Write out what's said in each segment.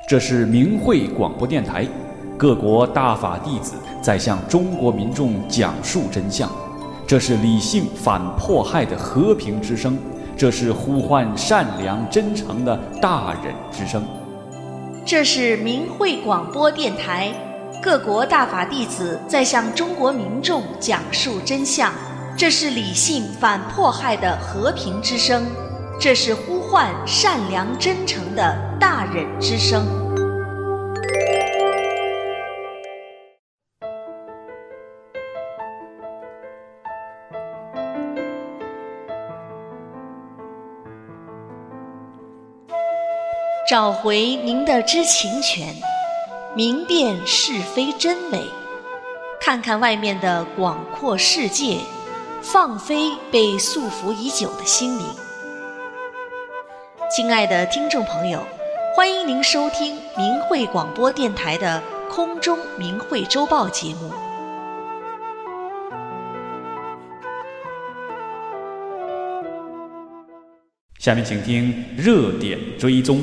这是明慧广播电台，各国大法弟子在向中国民众讲述真相。这是理性反迫害的和平之声，这是呼唤善良真诚的大忍之声。 这是明慧广播电台，各国大法弟子在向中国民众讲述真相。这是理性反迫害的和平之声，这是呼唤善良真诚的大忍之声。找回您的知情权，明辨是非真伪，看看外面的广阔世界，放飞被束缚已久的心灵。亲爱的听众朋友，欢迎您收听明慧广播电台的空中明慧周报节目。 下面请听热点追踪。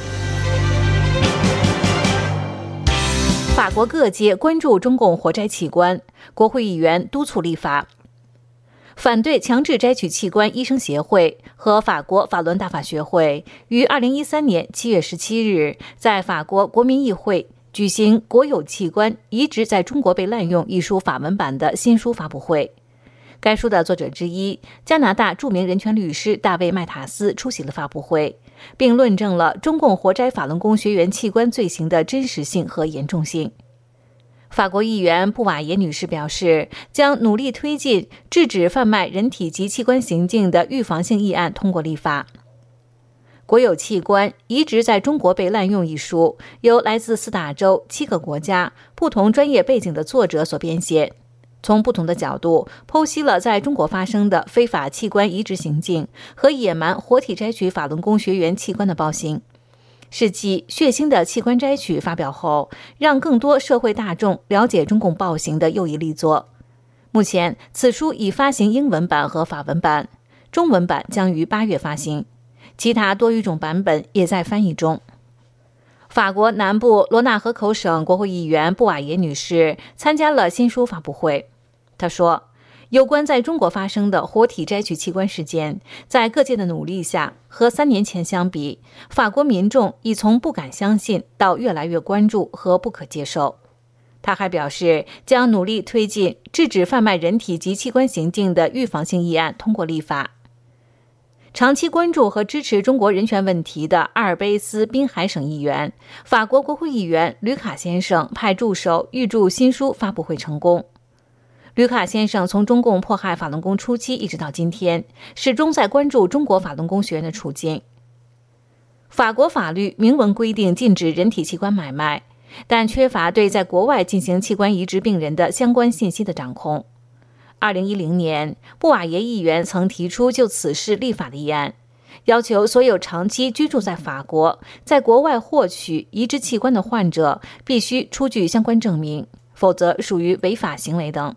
法国各界关注中共活摘器官，国会议员督促立法。反对强制摘取器官医生协会和法国法伦大法学会于2013年7月17日在法国国民议会举行《国有器官移植在中国被滥用》一书法文版的新书发布会。该书的作者之一，加拿大著名人权律师大卫·麦塔斯出席了发布会，并论证了中共活摘法轮功学员器官罪行的真实性和严重性。法国议员布瓦耶女士表示，将努力推进制止贩卖人体及器官行径的预防性议案通过立法。国有器官移植在中国被滥用一书由来自4大洲7个国家不同专业背景的作者所编写，从不同的角度剖析了在中国发生的非法器官移植行径和野蛮活体摘取法轮功学员器官的暴行。是继血腥的器官摘取发表后，让更多社会大众了解中共暴行的又一力作。目前，此书已发行英文版和法文版，中文版将于8月发行，其他多语种版本也在翻译中。法国南部罗纳河口省国会议员布瓦耶女士参加了新书发布会。她说，有关在中国发生的活体摘取器官事件，在各界的努力下，和3年前相比，法国民众已从不敢相信到越来越关注和不可接受。他还表示，将努力推进制止贩卖人体及器官行径的预防性议案通过立法。长期关注和支持中国人权问题的阿尔卑斯滨海省议员、法国国会议员吕卡先生派助手预祝新书发布会成功。吕卡先生从中共迫害法轮功初期一直到今天，始终在关注中国法轮功学员的处境。法国法律明文规定禁止人体器官买卖，但缺乏对在国外进行器官移植病人的相关信息的掌控。2010年，布瓦耶议员曾提出就此事立法的议案，要求所有长期居住在法国、在国外获取移植器官的患者必须出具相关证明，否则属于违法行为等。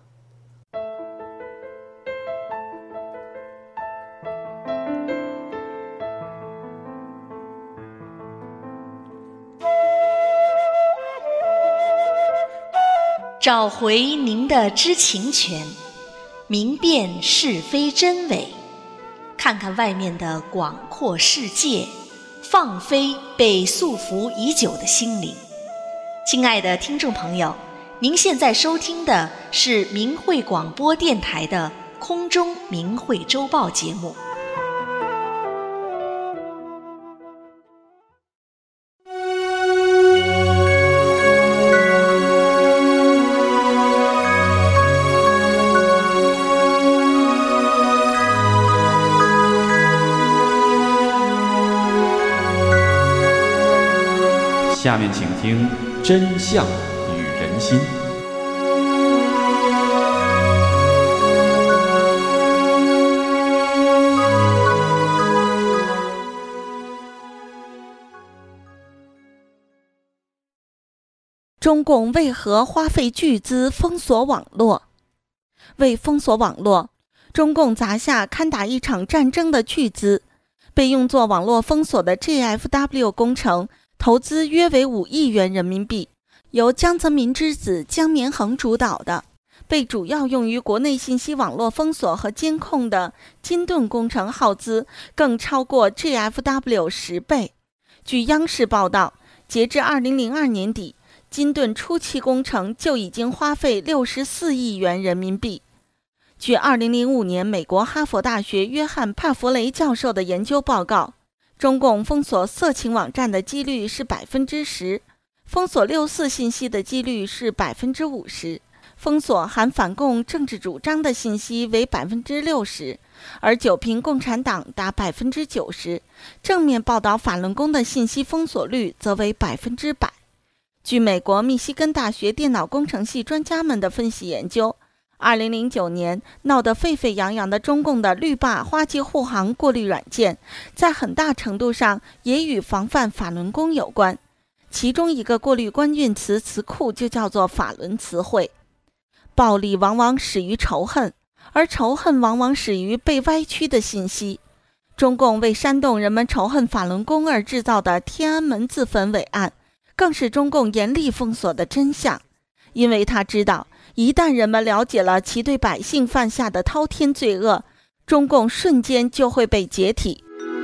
找回您的知情权，明辨是非真伪，看看外面的广阔世界，放飞被束缚已久的心灵。亲爱的听众朋友，您现在收听的是明慧广播电台的空中明慧周报节目。 下面请听真相与人心。 中共为何花费巨资封锁网络？为封锁网络，中共砸下堪打一场战争的巨资，被用作网络封锁的 GFW 工程投资约为5亿元人民币，由江泽民之子江绵恒主导的，被主要用于国内信息网络封锁和监控的金盾工程耗资更超过 GFW 10倍。据央视报道，截至2002年底，金盾初期工程就已经花费64亿元人民币。据2005年美国哈佛大学约翰·帕弗雷教授的研究报告，中共封锁色情网站的几率是 10%， 封锁64信息的几率是 50%， 封锁含反共政治主张的信息为 60%， 而九评共产党达 90%， 正面报道法轮功的信息封锁率则为 100%。 据美国密西根大学电脑工程系专家们的分析研究，2009年闹得沸沸扬扬的中共的绿霸花旗护航过滤软件，在很大程度上也与防范法轮功有关。其中一个过滤关键词词库就叫做法轮词汇。暴力往往始于仇恨，而仇恨往往始于被歪曲的信息。中共为煽动人们仇恨法轮功而制造的天安门自焚伪案，更是中共严厉封锁的真相，因为他知道，一旦人们了解了其对百姓犯下的滔天罪恶，中共瞬间就会被解体。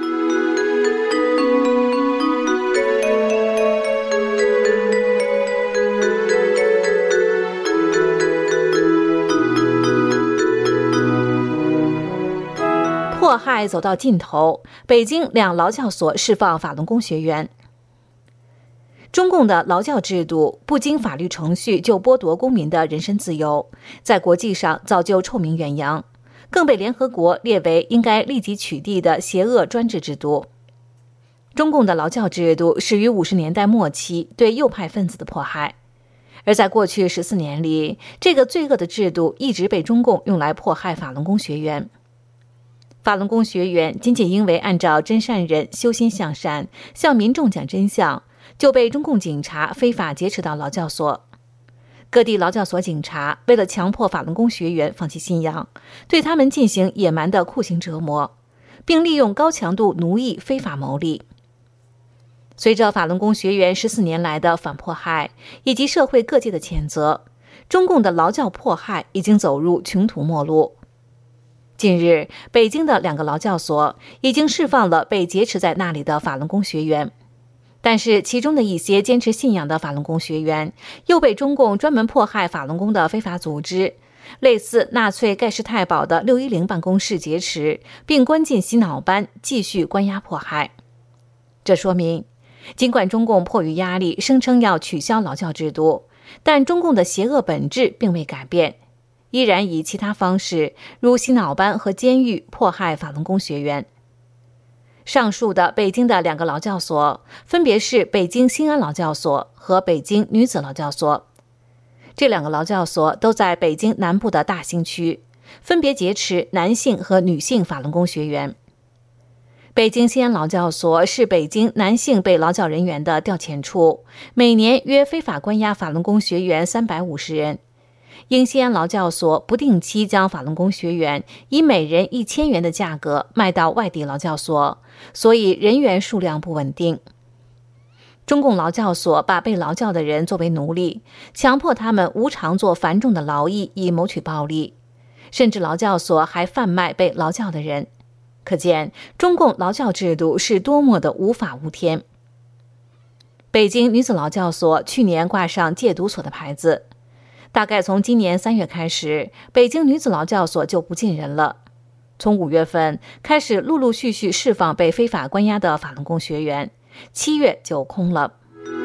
迫害走到尽头，北京2劳教所释放法轮功学员。中共的劳教制度不经法律程序就剥夺公民的人身自由，在国际上早就臭名远扬，更被联合国列为应该立即取缔的邪恶专制制度。中共的劳教制度始于50年代末期对右派分子的迫害，而在过去14年里，这个罪恶的制度一直被中共用来迫害法轮功学员。法轮功学员仅仅因为按照真善忍修心向善，向民众讲真相，就被中共警察非法劫持到劳教所。各地劳教所警察为了强迫法轮功学员放弃信仰，对他们进行野蛮的酷刑折磨，并利用高强度奴役非法牟利。随着法轮功学员14年来的反迫害以及社会各界的谴责，中共的劳教迫害已经走入穷途末路。近日，北京的2个劳教所已经释放了被劫持在那里的法轮功学员，但是其中的一些坚持信仰的法轮功学员又被中共专门迫害法轮功的非法组织，类似纳粹盖世太保的610办公室劫持，并关进洗脑班，继续关押迫害。这说明，尽管中共迫于压力声称要取消劳教制度，但中共的邪恶本质并未改变，依然以其他方式，如洗脑班和监狱迫害法轮功学员。上述的北京的2个劳教所，分别是北京新安劳教所和北京女子劳教所。这2个劳教所都在北京南部的大兴区，分别劫持男性和女性法轮功学员。北京新安劳教所是北京男性被劳教人员的调遣处，每年约非法关押法轮功学员350人。因西安劳教所不定期将法轮功学员以每人1000元的价格卖到外地劳教所，所以人员数量不稳定。中共劳教所把被劳教的人作为奴隶，强迫他们无偿做繁重的劳役以谋取暴利，甚至劳教所还贩卖被劳教的人。可见中共劳教制度是多么的无法无天。北京女子劳教所去年挂上戒毒所的牌子，大概从今年3月开始，北京女子劳教所就不进人了。从5月份开始陆陆续续释放被非法关押的法轮功学员，7月就空了。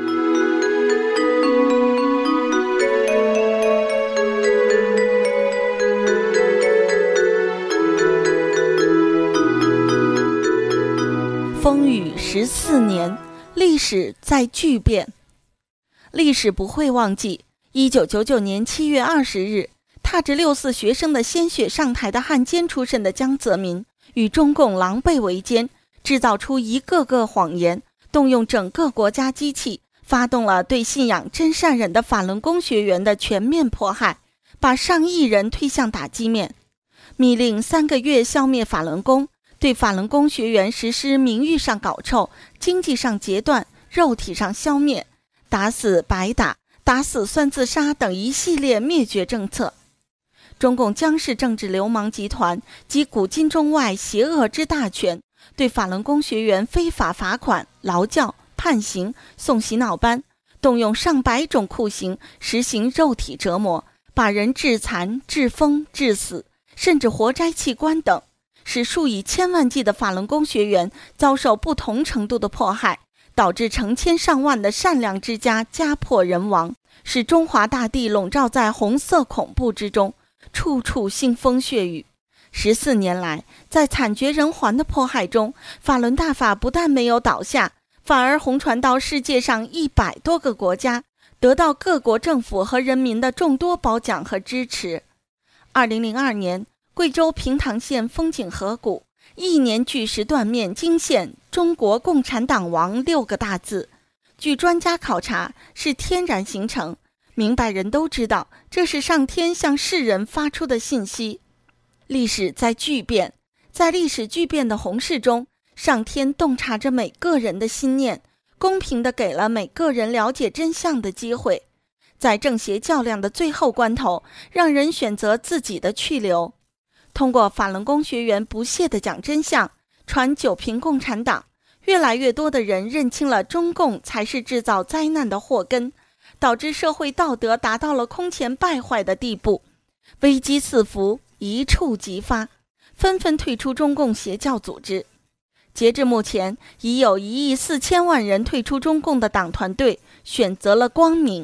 风雨14年，历史在巨变。历史不会忘记1999年7月20日，踏着64学生的鲜血上台的汉奸出身的江泽民，与中共狼狈为奸，制造出一个个谎言，动用整个国家机器，发动了对信仰真善忍的法轮功学员的全面迫害，把上亿人推向打击面。密令3个月消灭法轮功，对法轮功学员实施名誉上搞臭、经济上截断、 肉体上消灭，打死白打，打死算自杀等一系列灭绝政策。中共江氏政治流氓集团及古今中外邪恶之大权，对法轮功学员非法罚款、劳教、判刑、送洗脑班，动用上百种酷刑，实行肉体折磨，把人致残、致疯、致死，甚至活摘器官等，使数以千万计的法轮功学员遭受不同程度的迫害，导致成千上万的善良之家家破人亡，使中华大地笼罩在红色恐怖之中，处处腥风血雨。14年来，在惨绝人寰的迫害中，法轮大法不但没有倒下，反而红传到世界上100多个国家，得到各国政府和人民的众多褒奖和支持。2002年，贵州平塘县风景河谷1年巨石断面惊现中国共产党亡6个大字，据专家考察是天然形成，明白人都知道这是上天向世人发出的信息。历史在巨变，在历史巨变的洪世中，上天洞察着每个人的心念，公平地给了每个人了解真相的机会，在正邪较量的最后关头，让人选择自己的去留。通过法轮功学员不懈地讲真相，传九平共产党，越来越多的人认清了中共才是制造灾难的祸根，导致社会道德达到了空前败坏的地步，危机四伏，一触即发，纷纷退出中共邪教组织。截至目前，已有1亿4千万人退出中共的党团队，选择了光明。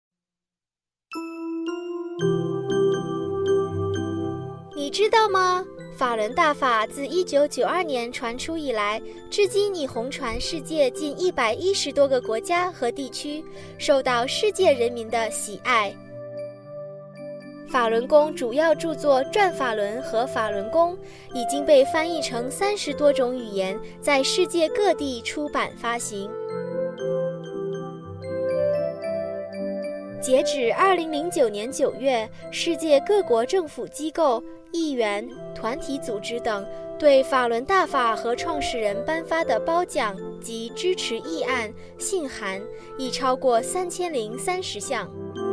你知道吗？法轮大法自1992年传出以来，至今已红传世界近110多个国家和地区，受到世界人民的喜爱。法轮功主要著作《转法轮》和《法轮功》已经被翻译成30多种语言，在世界各地出版发行。截止2009年9月，世界各国政府机构、议员、团体组织等对法轮大法和创始人颁发的褒奖及支持议案、信函已超过3030项。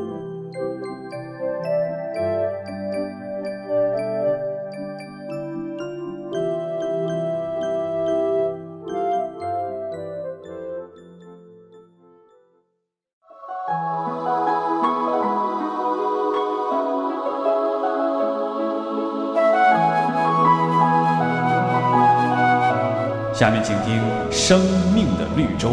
下面请听《生命的绿洲》。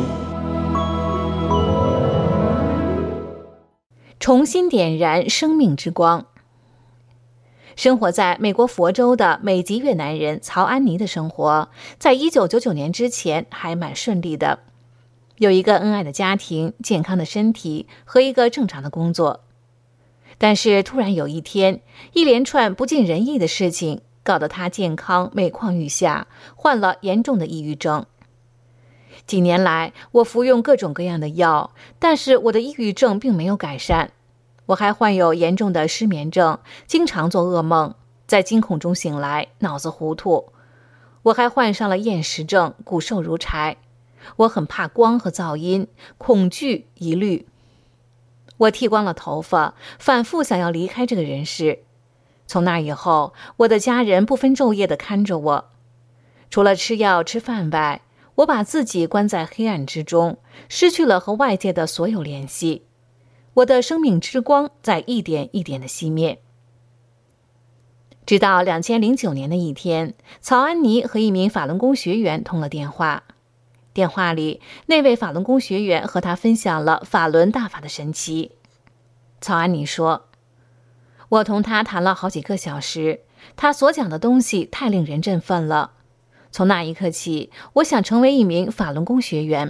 重新点燃生命之光。生活在美国佛州的美籍越南人曹安妮的生活，在1999年之前还蛮顺利的，有一个恩爱的家庭、健康的身体和一个正常的工作。但是突然有一天，一连串不尽人意的事情搞得他健康每况愈下，患了严重的抑郁症。几年来，我服用各种各样的药，但是我的抑郁症并没有改善。我还患有严重的失眠症，经常做噩梦，在惊恐中醒来，脑子糊涂。我还患上了厌食症，骨瘦如柴。我很怕光和噪音，恐惧、疑虑。我剃光了头发，反复想要离开这个人世。从那以后，我的家人不分昼夜地看着我。除了吃药吃饭外，我把自己关在黑暗之中，失去了和外界的所有联系。我的生命之光在一点一点地熄灭。直到2009年的一天，曹安妮和一名法轮功学员通了电话。电话里，那位法轮功学员和他分享了法轮大法的神奇。曹安妮说，我同他谈了好几个小时，他所讲的东西太令人振奋了。从那一刻起，我想成为一名法轮功学员。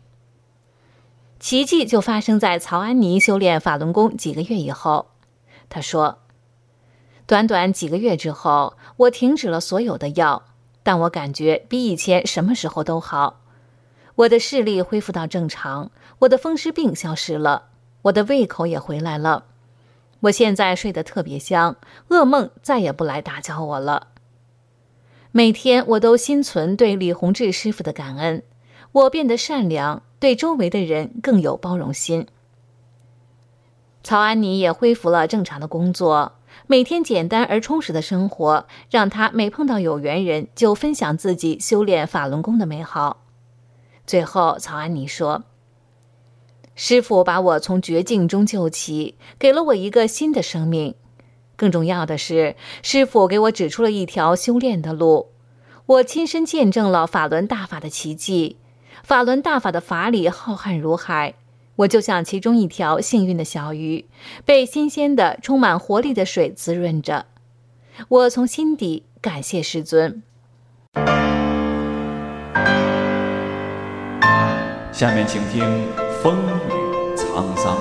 奇迹就发生在曹安妮修炼法轮功几个月以后。他说，短短几个月之后，我停止了所有的药，但我感觉比以前什么时候都好。我的视力恢复到正常，我的风湿病消失了，我的胃口也回来了。我现在睡得特别香，噩梦再也不来打搅我了。每天我都心存对李洪志师傅的感恩， 我变得善良，对周围的人更有包容心。曹安妮也恢复了正常的工作，每天简单而充实的生活让她每碰到有缘人就分享自己修炼法轮功的美好。最后曹安妮说，师父把我从绝境中救起，给了我一个新的生命。更重要的是，师父给我指出了一条修炼的路，我亲身见证了法轮大法的奇迹。法轮大法的法理浩瀚如海，我就像其中一条幸运的小鱼，被新鲜的充满活力的水滋润着。我从心底感谢师尊。 下面请听风雨沧桑。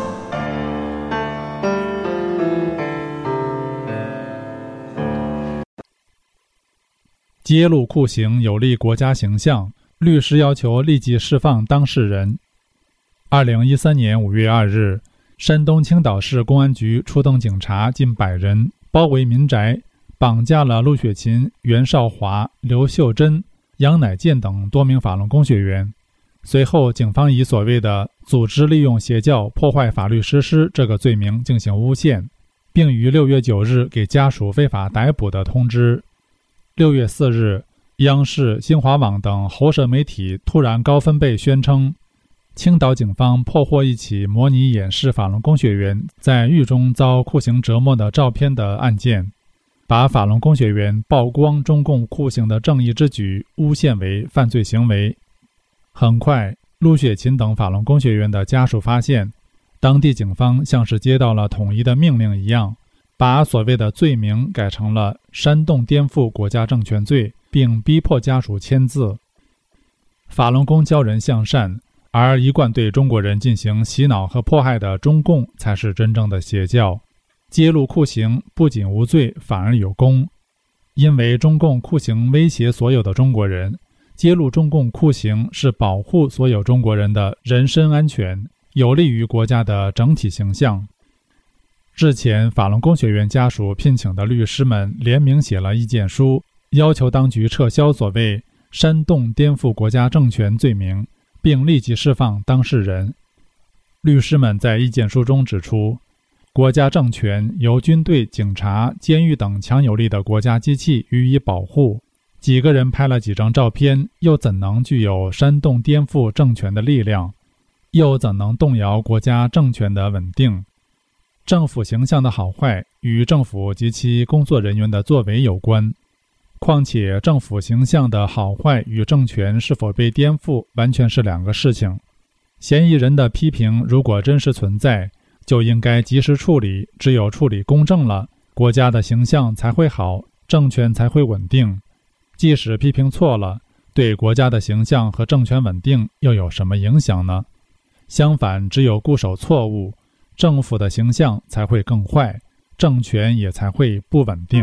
揭露酷刑有利国家形象，律师要求立即释放当事人。2013年5月2日，山东青岛市公安局出动警察近100人，包围民宅，绑架了陆雪琴、袁少华、刘秀珍、杨乃健等多名法轮功学员。随后，警方以所谓的组织利用邪教破坏法律实施这个罪名进行诬陷，并于6月9日给家属非法逮捕的通知。6月4日，央视、新华网等喉舌媒体突然高分贝宣称，青岛警方破获一起模拟演示法轮功学员在狱中遭酷刑折磨的照片的案件，把法轮功学员曝光中共酷刑的正义之举诬陷为犯罪行为。很快，陆雪琴等法轮功学员的家属发现，当地警方像是接到了统一的命令一样，把所谓的罪名改成了煽动颠覆国家政权罪，并逼迫家属签字。法轮功教人向善，而一贯对中国人进行洗脑和迫害的中共才是真正的邪教。揭露酷刑不仅无罪，反而有功，因为中共酷刑威胁所有的中国人，揭露中共酷刑是保护所有中国人的人身安全，有利于国家的整体形象。日前，法轮功学员家属聘请的律师们联名写了意见书，要求当局撤销所谓煽动颠覆国家政权罪名，并立即释放当事人。律师们在意见书中指出，国家政权由军队、警察、监狱等强有力的国家机器予以保护，几个人拍了几张照片，又怎能具有煽动颠覆政权的力量？又怎能动摇国家政权的稳定？政府形象的好坏与政府及其工作人员的作为有关。况且政府形象的好坏与政权是否被颠覆完全是两个事情。嫌疑人的批评如果真实存在，就应该及时处理，只有处理公正了，国家的形象才会好，政权才会稳定。即使批评错了，对国家的形象和政权稳定又有什么影响呢？相反，只有固守错误，政府的形象才会更坏，政权也才会不稳定。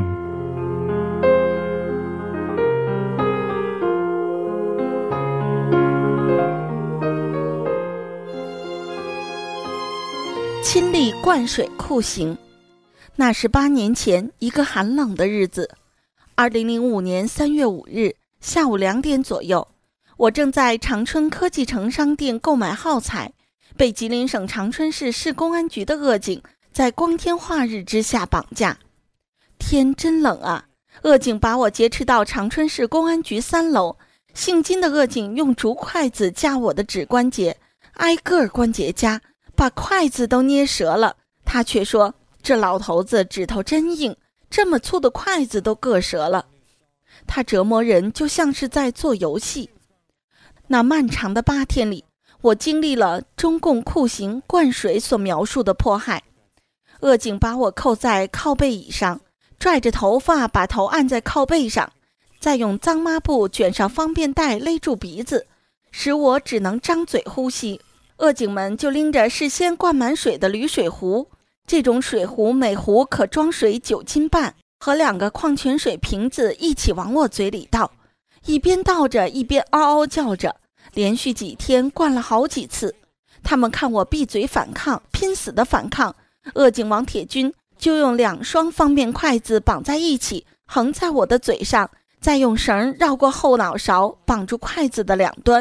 亲历灌水酷刑。那是8年前一个寒冷的日子，2005年3月5日下午2点左右，我正在长春科技城商店购买耗材，被吉林省长春市市公安局的恶警在光天化日之下绑架。天真冷啊！恶警把我劫持到长春市公安局3楼，姓金的恶警用竹筷子夹我的指关节，挨个关节夹，把筷子都捏折了。他却说，这老头子指头真硬，这么粗的筷子都硌折了。他折磨人就像是在做游戏。那漫长的8天里，我经历了中共酷刑灌水所描述的迫害。恶警把我扣在靠背椅上，拽着头发把头按在靠背上，再用脏抹布卷上方便袋勒住鼻子，使我只能张嘴呼吸。恶警们就拎着事先灌满水的铝水壶，这种水壶每壶可装水9斤半，和2个矿泉水瓶子一起往我嘴里倒，一边倒着一边嗷嗷叫着，连续几天灌了好几次。他们看我闭嘴反抗，拼死的反抗，恶警王铁军就用2双方便筷子绑在一起，横在我的嘴上，再用绳绕过后脑勺绑住筷子的2端，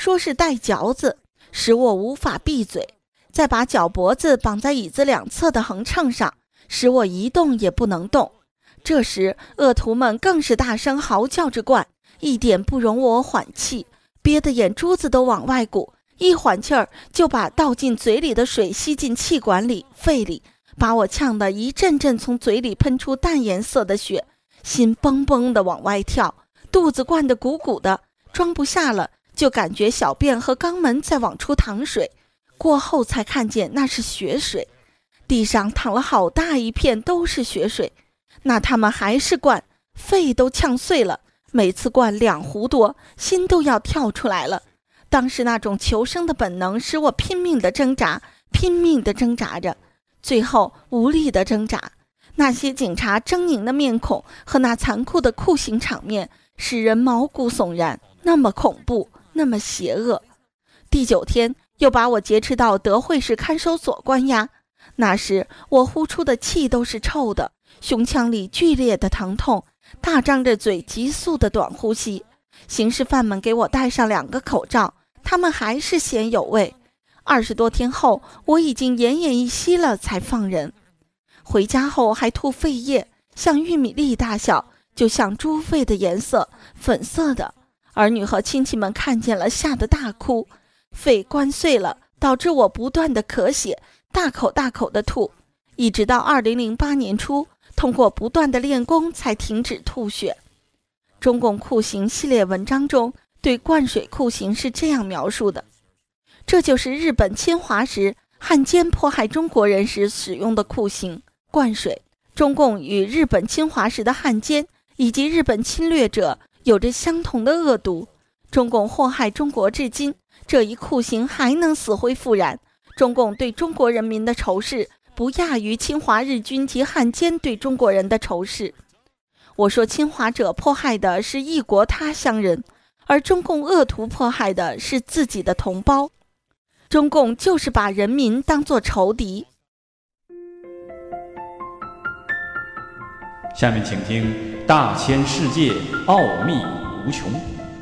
说是带嚼子，使我无法闭嘴，再把脚脖子绑在椅子两侧的横秤上，使我一动也不能动。这时恶徒们更是大声嚎叫着灌，一点不容我缓气，憋得眼珠子都往外鼓，一缓气儿就把倒进嘴里的水吸进气管里、肺里，把我呛得一阵阵从嘴里喷出淡颜色的血，心蹦蹦地往外跳，肚子灌得鼓鼓的，装不下了，就感觉小便和肛门在往出淌水，过后才看见那是血水，地上淌了好大一片都是血水，那他们还是灌，肺都呛碎了，每次灌2壶多，心都要跳出来了。当时那种求生的本能使我拼命地挣扎，拼命地挣扎着，最后无力地挣扎。那些警察狰狞的面孔和那残酷的酷刑场面使人毛骨悚然，那么恐怖，那么邪恶。第9天又把我劫持到德惠市看守所关押，那时我呼出的气都是臭的，胸腔里剧烈的疼痛，大张着嘴急速的短呼吸。刑事犯们给我戴上2个口罩，他们还是嫌有味。20多天后，我已经奄奄一息了才放人。回家后还吐肺液，像玉米粒大小，就像猪肺的颜色，粉色的。儿女和亲戚们看见了，吓得大哭。肺关碎了，导致我不断的咳血，大口大口的吐，一直到2008年初，通过不断的练功才停止吐血。中共酷刑系列文章中对灌水酷刑是这样描述的：这就是日本侵华时汉奸迫害中国人时使用的酷刑——灌水。中共与日本侵华时的汉奸以及日本侵略者有着相同的恶毒。中共祸害中国至今，这一酷刑还能死灰复燃。中共对中国人民的仇视不亚于侵华日军及汉奸对中国人的仇视。我说侵华者迫害的是异国他乡人，而中共恶徒迫害的是自己的同胞。中共就是把人民当作仇敌。 下面请听大千世界奥秘无穷。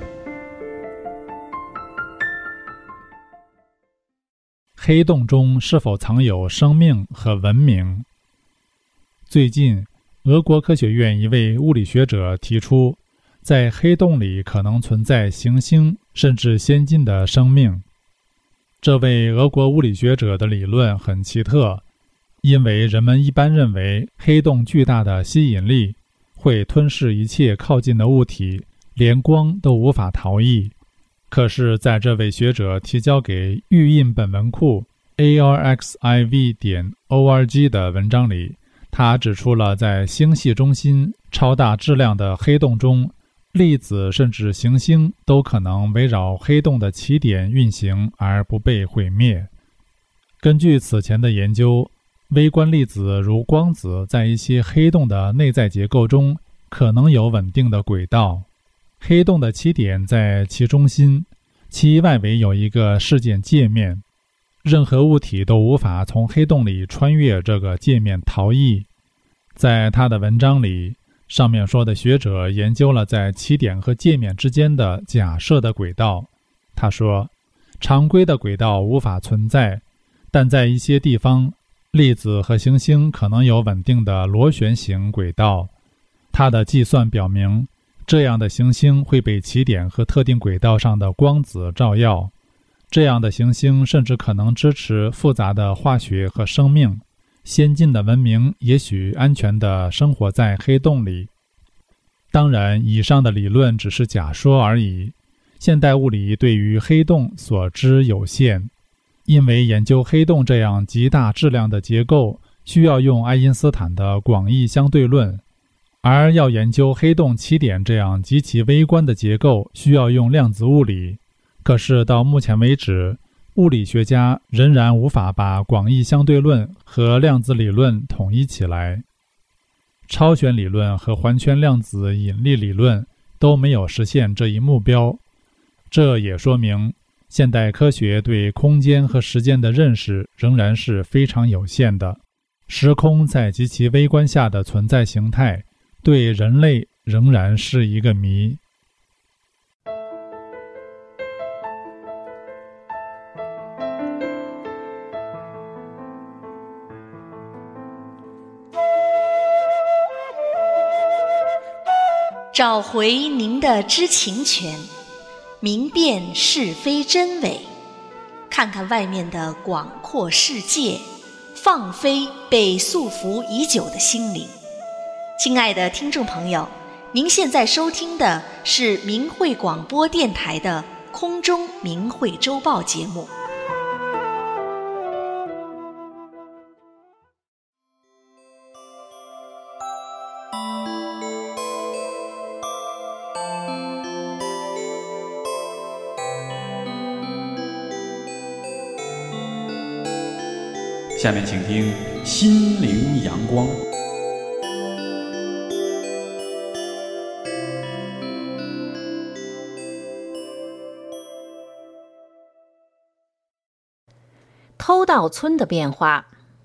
黑洞中是否藏有生命和文明？最近，俄国科学院一位物理学者提出，在黑洞里可能存在行星甚至先进的生命。这位俄国物理学者的理论很奇特，因为人们一般认为黑洞巨大的吸引力会吞噬一切靠近的物体，连光都无法逃逸。可是在这位学者提交给预印本文库 arxiv.org 的文章里，他指出了在星系中心超大质量的黑洞中，粒子甚至行星都可能围绕黑洞的起点运行而不被毁灭。根据此前的研究，微观粒子如光子在一些黑洞的内在结构中可能有稳定的轨道。黑洞的起点在其中心，其外围有一个事件界面，任何物体都无法从黑洞里穿越这个界面逃逸。在他的文章里，上面说的学者研究了在起点和界面之间的假设的轨道。他说，常规的轨道无法存在，但在一些地方，粒子和行星可能有稳定的螺旋形轨道。他的计算表明，这样的行星会被起点和特定轨道上的光子照耀。这样的行星甚至可能支持复杂的化学和生命。先进的文明也许安全地生活在黑洞里。当然，以上的理论只是假说而已。现代物理对于黑洞所知有限，因为研究黑洞这样极大质量的结构需要用爱因斯坦的广义相对论，而要研究黑洞起点这样极其微观的结构需要用量子物理。可是到目前为止，物理学家仍然无法把广义相对论和量子理论统一起来。超弦理论和环圈量子引力理论都没有实现这一目标。这也说明现代科学对空间和时间的认识仍然是非常有限的。时空在极其微观下的存在形态对人类仍然是一个谜。 找回您的知情权，明辨是非真伪，看看外面的广阔世界，放飞被束缚已久的心灵。亲爱的听众朋友，您现在收听的是明慧广播电台的空中明慧周报节目。 下面请听心灵阳光。 偷盗村的变化。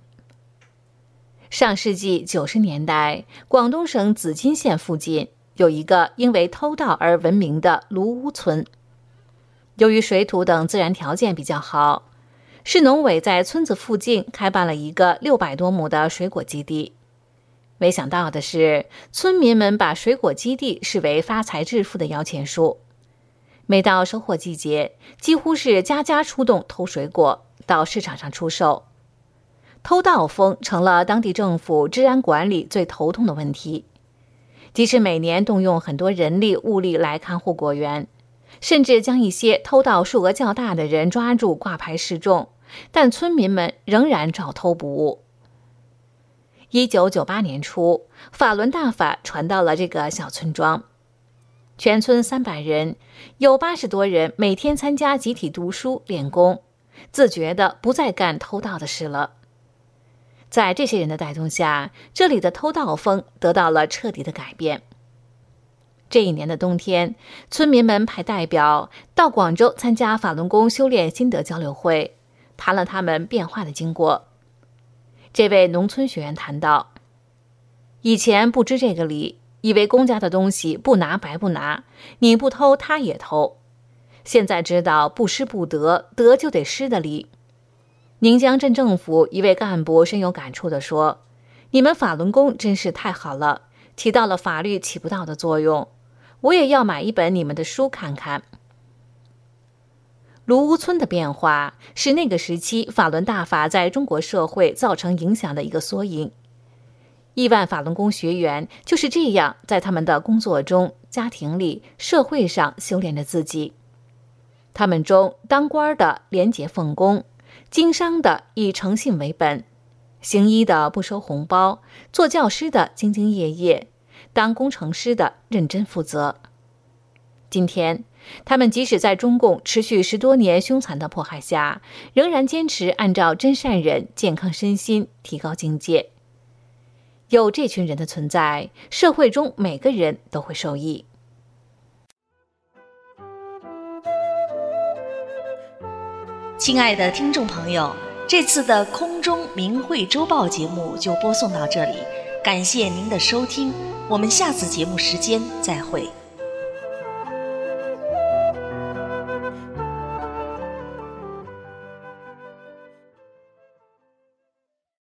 上世纪90年代，广东省紫金县附近有一个因为偷盗而闻名的卢屋村。由于水土等自然条件比较好，市农委在村子附近开办了一个600多亩的水果基地。没想到的是，村民们把水果基地视为发财致富的摇钱树。每到收获季节，几乎是家家出动偷水果，到市场上出售。偷盗风成了当地政府治安管理最头痛的问题。即使每年动用很多人力物力来看护果园，甚至将一些偷盗数额较大的人抓住挂牌示众，但村民们仍然照偷不误。1998年初，法轮大法传到了这个小村庄，全村300人，有80多人每天参加集体读书练功，自觉地不再干偷盗的事了。在这些人的带动下，这里的偷盗风得到了彻底的改变。这一年的冬天，村民们派代表到广州参加法轮功修炼心得交流会，谈了他们变化的经过。这位农村学员谈到，以前不知这个理，以为公家的东西不拿白不拿，你不偷他也偷。现在知道不失不得，得就得失的理。宁江镇政府一位干部深有感触地说，你们法轮功真是太好了，起到了法律起不到的作用，我也要买一本你们的书看看。卢屋村的变化是那个时期法轮大法在中国社会造成影响的一个缩影。亿万法轮功学员就是这样在他们的工作中、家庭里、社会上修炼着自己。他们中当官的廉洁奉公，经商的以诚信为本，行医的不收红包，做教师的兢兢业业，当工程师的认真负责。今天他们即使在中共持续10多年凶残的迫害下，仍然坚持按照真善忍健康身心，提高境界。有这群人的存在，社会中每个人都会受益。 亲爱的听众朋友，这次的空中明慧周报节目就播送到这里，感谢您的收听，我们下次节目时间再会。